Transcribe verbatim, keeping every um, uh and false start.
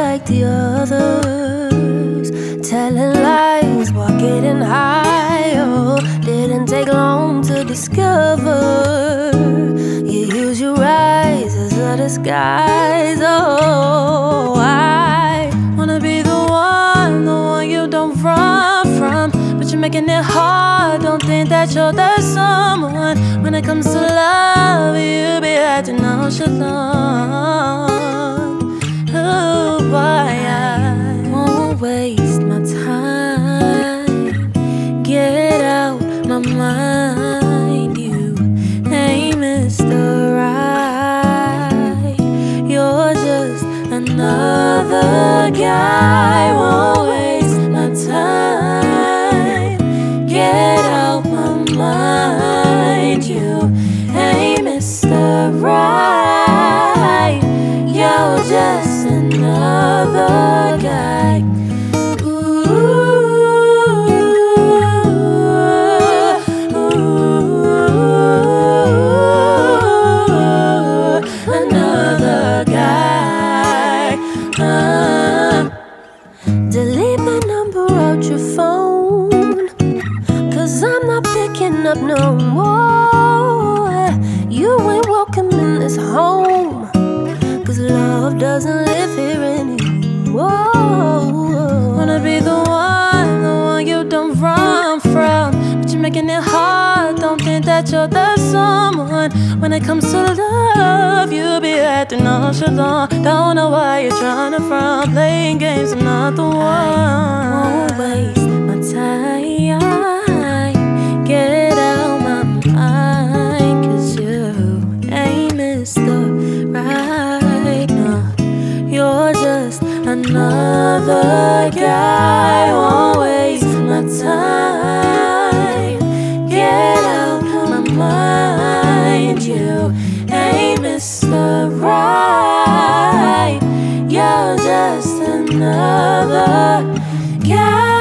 like the others, telling lies while getting high. Oh, didn't take long to discover you use your eyes as a disguise. Oh, I wanna be the one, the one you don't run from, but you're making it hard. Don't think that you're the someone. When it comes to love, you be acting nonchalant. Oh, why I won't waste my time. Get out my mind. You ain't Mister Right. You're just another guy. Won't waste my time. Get out my mind. You ain't Mister Right. You're just another guy. Ooh, ooh, another guy. Uh, delete my number out your phone, 'cause I'm not picking up no more. You ain't welcome in this home, 'cause love doesn't live here anymore. Wanna be the one, the one you don't run from, but you're making it hard. Don't think that you're the someone. When it comes to love, you be acting nonchalant. Don't know why you're trying to front, playing games. I'm not the one. Won't waste my time. Get out my mind, 'cause you ain't Mister Right. No, you're just another guy. Won't waste my time. Get out my mind. You ain't Mister Right. You're just another guy.